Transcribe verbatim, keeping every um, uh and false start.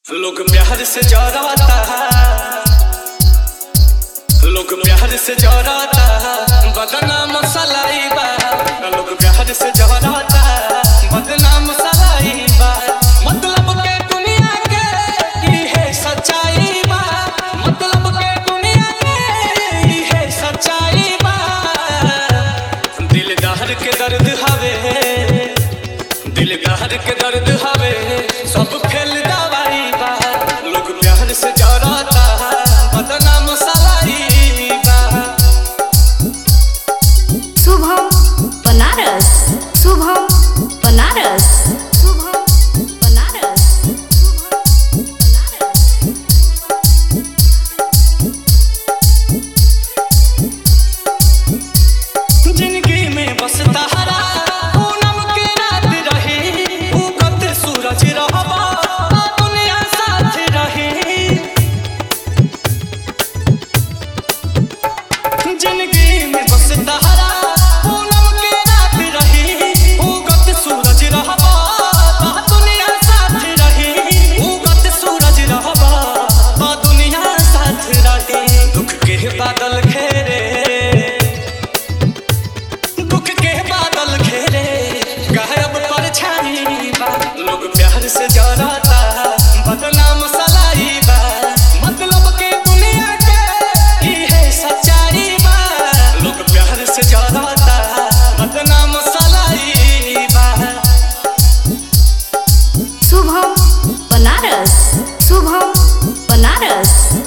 लोग प्यार से जराता है, लोग प्यार से जराता है, बदनाम सलाई बा। लोग प्यार से जराता है, बदनाम सलाई बा। मतलब के दुनिया के ये है सच्चाई बा, मतलब के दुनिया के ये है सच्चाई बा। दिलदार के दर्द हवे, दिलदार के दर्द हवे, सब फेल दवाई बा। लोग प्यार से जराता है, बदनाम सलाई बा। शुभम बनारस, शुभम बनारस, शुभम बनारस, शुभम बनारस। जिंदगी में बस तहरा पूनम के रात रही, उगत सूरज रहबा दुनिया साथ रही। जिंदगी में बस तहरा पूनम के रात रही, उगत सूरज रहबा दुनिया साथ रही। उगत सूरज रहबा दुनिया साथ रही। दुख के बादल घेरे, दुख के बादल घेरे, गायब परछाई बा। लोग प्यार से जराता है, बदनाम सलाई बा। मतलब के दुनिया के ये है सच्चाई बा। लोग प्यार से जराता है, बदनाम सलाई बा। शुभम बनारस, शुभम बनारस।